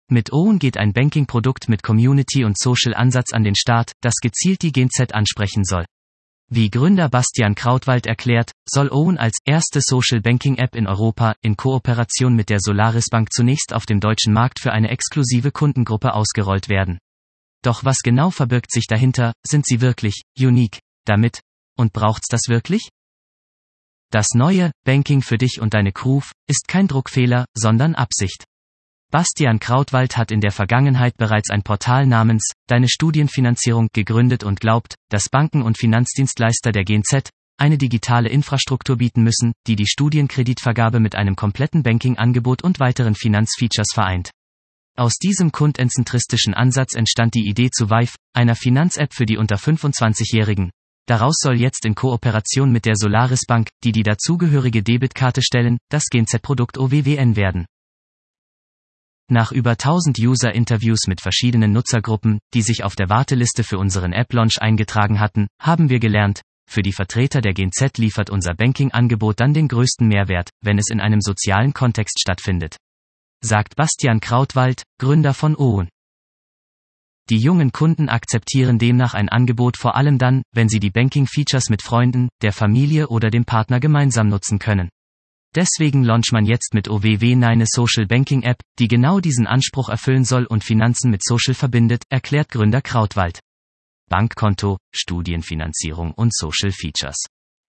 Mit Own geht ein Banking-Produkt mit Community- und Social-Ansatz an den Start, das gezielt die Gen Z ansprechen soll. Wie Gründer Bastian Krautwald erklärt, soll Own als erste Social-Banking-App in Europa in Kooperation mit der Solaris Bank zunächst auf dem deutschen Markt für eine exklusive Kundengruppe ausgerollt werden. Doch was genau verbirgt sich dahinter, sind sie wirklich unique damit? Und braucht's das wirklich? Das neue Banking für dich und deine Crew ist kein Druckfehler, sondern Absicht. Bastian Krautwald hat in der Vergangenheit bereits ein Portal namens Deine Studienfinanzierung gegründet und glaubt, dass Banken und Finanzdienstleister der Gen Z eine digitale Infrastruktur bieten müssen, die die Studienkreditvergabe mit einem kompletten Banking-Angebot und weiteren Finanzfeatures vereint. Aus diesem kundenzentristischen Ansatz entstand die Idee zu Vive, einer Finanz-App für die unter 25-Jährigen. Daraus soll jetzt in Kooperation mit der Solaris Bank, die dazugehörige Debitkarte stellen, das Gen Z-Produkt OWWN werden. Nach über 1000 User-Interviews mit verschiedenen Nutzergruppen, die sich auf der Warteliste für unseren App-Launch eingetragen hatten, haben wir gelernt, für die Vertreter der Gen Z liefert unser Banking-Angebot dann den größten Mehrwert, wenn es in einem sozialen Kontext stattfindet. Sagt Bastian Krautwald, Gründer von Own. Die jungen Kunden akzeptieren demnach ein Angebot vor allem dann, wenn sie die Banking-Features mit Freunden, der Familie oder dem Partner gemeinsam nutzen können. Deswegen launcht man jetzt mit OWWN eine Social Banking App, die genau diesen Anspruch erfüllen soll und Finanzen mit Social verbindet, erklärt Gründer Krautwald. Bankkonto, Studienfinanzierung und Social Features.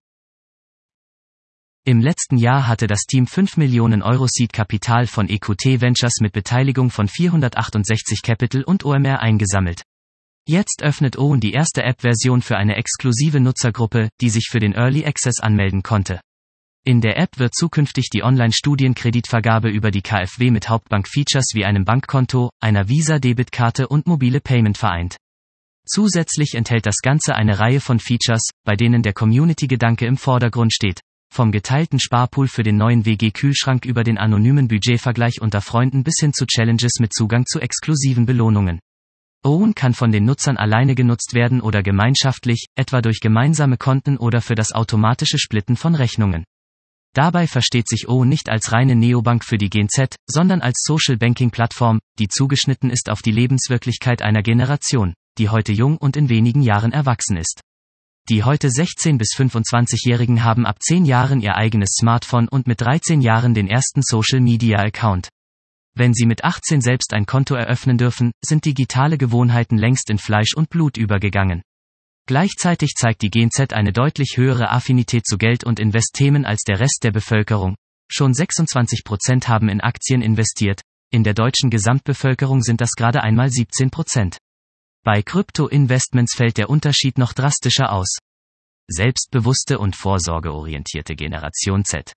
Im letzten Jahr hatte das Team 5 Millionen Euro Seed-Kapital von EQT Ventures mit Beteiligung von 468 Capital und OMR eingesammelt. Jetzt öffnet Own die erste App-Version für eine exklusive Nutzergruppe, die sich für den Early Access anmelden konnte. In der App wird zukünftig die Online-Studienkreditvergabe über die KfW mit Hauptbank-Features wie einem Bankkonto, einer Visa-Debitkarte und mobile Payment vereint. Zusätzlich enthält das Ganze eine Reihe von Features, bei denen der Community-Gedanke im Vordergrund steht. Vom geteilten Sparpool für den neuen WG-Kühlschrank über den anonymen Budgetvergleich unter Freunden bis hin zu Challenges mit Zugang zu exklusiven Belohnungen. Own kann von den Nutzern alleine genutzt werden oder gemeinschaftlich, etwa durch gemeinsame Konten oder für das automatische Splitten von Rechnungen. Dabei versteht sich Own nicht als reine Neobank für die Gen Z, sondern als Social-Banking-Plattform, die zugeschnitten ist auf die Lebenswirklichkeit einer Generation, die heute jung und in wenigen Jahren erwachsen ist. Die heute 16- bis 25-Jährigen haben ab 10 Jahren ihr eigenes Smartphone und mit 13 Jahren den ersten Social-Media-Account. Wenn sie mit 18 selbst ein Konto eröffnen dürfen, sind digitale Gewohnheiten längst in Fleisch und Blut übergegangen. Gleichzeitig zeigt die Gen Z eine deutlich höhere Affinität zu Geld und Investthemen als der Rest der Bevölkerung. Schon 26% haben in Aktien investiert, in der deutschen Gesamtbevölkerung sind das gerade einmal 17%. Bei Krypto-Investments fällt der Unterschied noch drastischer aus. Selbstbewusste und vorsorgeorientierte Generation Z.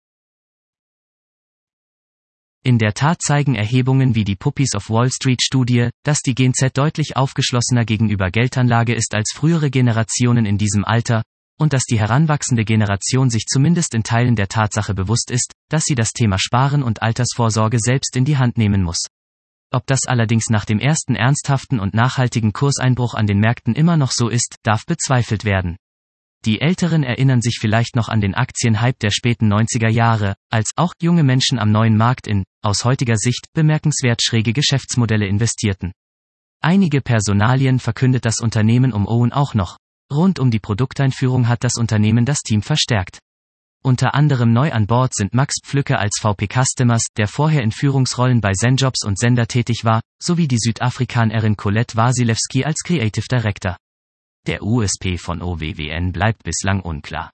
In der Tat zeigen Erhebungen wie die Puppies of Wall Street Studie, dass die Gen Z deutlich aufgeschlossener gegenüber Geldanlage ist als frühere Generationen in diesem Alter, und dass die heranwachsende Generation sich zumindest in Teilen der Tatsache bewusst ist, dass sie das Thema Sparen und Altersvorsorge selbst in die Hand nehmen muss. Ob das allerdings nach dem ersten ernsthaften und nachhaltigen Kurseinbruch an den Märkten immer noch so ist, darf bezweifelt werden. Die Älteren erinnern sich vielleicht noch an den Aktienhype der späten 90er Jahre, als auch junge Menschen am neuen Markt in, aus heutiger Sicht, bemerkenswert schräge Geschäftsmodelle investierten. Einige Personalien verkündet das Unternehmen um Own auch noch. Rund um die Produkteinführung hat das Unternehmen das Team verstärkt. Unter anderem neu an Bord sind Max Pflücke als VP Customers, der vorher in Führungsrollen bei Zenjobs und Sender tätig war, sowie die Südafrikanerin Colette Wasilewski als Creative Director. Der USP von OWWN bleibt bislang unklar.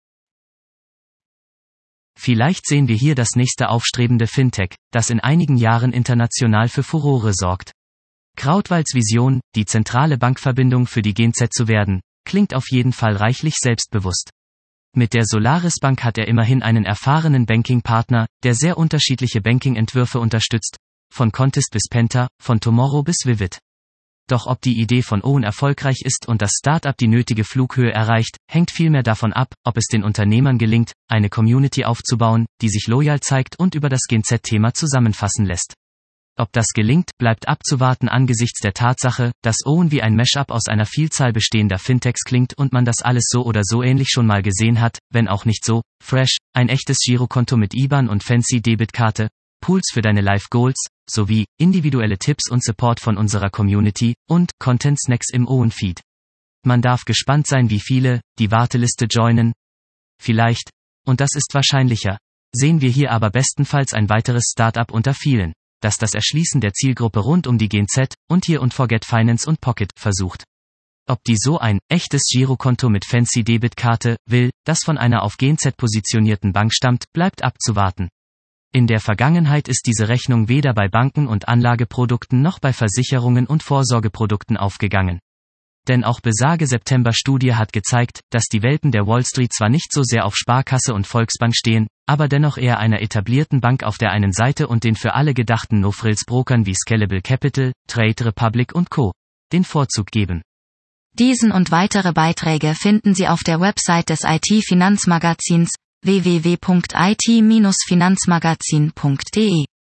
Vielleicht sehen wir hier das nächste aufstrebende Fintech, das in einigen Jahren international für Furore sorgt. Krautwalds Vision, die zentrale Bankverbindung für die Gen Z zu werden, klingt auf jeden Fall reichlich selbstbewusst. Mit der Solaris Bank hat er immerhin einen erfahrenen Banking-Partner, der sehr unterschiedliche Banking-Entwürfe unterstützt, von Contest bis Penta, von Tomorrow bis Vivid. Doch ob die Idee von Own erfolgreich ist und das Start-up die nötige Flughöhe erreicht, hängt vielmehr davon ab, ob es den Unternehmern gelingt, eine Community aufzubauen, die sich loyal zeigt und über das Gen Z-Thema zusammenfassen lässt. Ob das gelingt, bleibt abzuwarten angesichts der Tatsache, dass Own wie ein Mashup aus einer Vielzahl bestehender Fintechs klingt und man das alles so oder so ähnlich schon mal gesehen hat, wenn auch nicht so fresh, ein echtes Girokonto mit IBAN und fancy Debitkarte, Pools für deine Life Goals, sowie individuelle Tipps und Support von unserer Community und Content Snacks im Owen-Feed. Man darf gespannt sein, wie viele die Warteliste joinen. Vielleicht, und das ist wahrscheinlicher, sehen wir hier aber bestenfalls ein weiteres Startup unter vielen, das das Erschließen der Zielgruppe rund um die GNZ und Here und Forget Finance und Pocket versucht. Ob die so ein echtes Girokonto mit fancy Debitkarte will, das von einer auf GNZ positionierten Bank stammt, bleibt abzuwarten. In der Vergangenheit ist diese Rechnung weder bei Banken und Anlageprodukten noch bei Versicherungen und Vorsorgeprodukten aufgegangen. Denn auch besage September-Studie hat gezeigt, dass die Welpen der Wall Street zwar nicht so sehr auf Sparkasse und Volksbank stehen, aber dennoch eher einer etablierten Bank auf der einen Seite und den für alle gedachten No-Frills-Brokern wie Scalable Capital, Trade Republic und Co. den Vorzug geben. Diesen und weitere Beiträge finden Sie auf der Website des IT-Finanzmagazins www.it-finanzmagazin.de.